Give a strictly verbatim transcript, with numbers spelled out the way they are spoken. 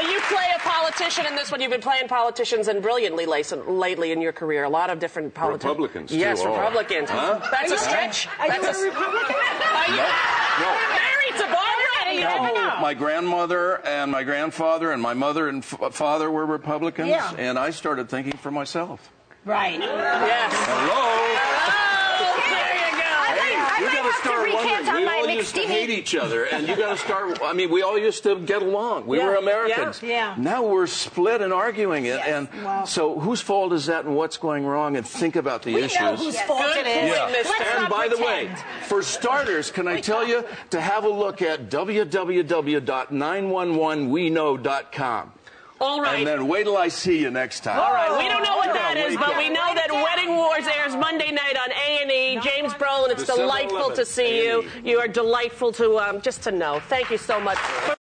you play a politician in this one. You've been playing politicians and brilliantly lately in your career. A lot of different politicians. Republicans, too. Yes, oh. Republicans. Huh? That's a stretch. Are That's you a, a Republican? Are you No. married to Barbara? You never No, know. my grandmother and my grandfather and my mother and f father were Republicans, Yeah. and I started thinking for myself. Right. Yes. Hello? Oh, there you go. I You might got to have to start recant wondering. on We my all mixed used to T V. hate each other, and you got to start. I mean, we all used to get along. We Yeah, were Americans. yeah, yeah. Now we're split and arguing it. Yes, And well. so, whose fault is that, and what's going wrong? And think about the We issues. know whose fault Good it is. point, mister. Let's And not by the way, pretend. for starters, can I tell you to have a look at w w w dot nine one one we know dot com. All right. And then wait till I see you next time. All right, we don't know what You're that gonna is, wake but up. we know that Wedding Wars airs Monday night on A and E. James Brolin, it's December delightful to eleventh, see you. A and E. You are delightful to um, just to know. Thank you so much.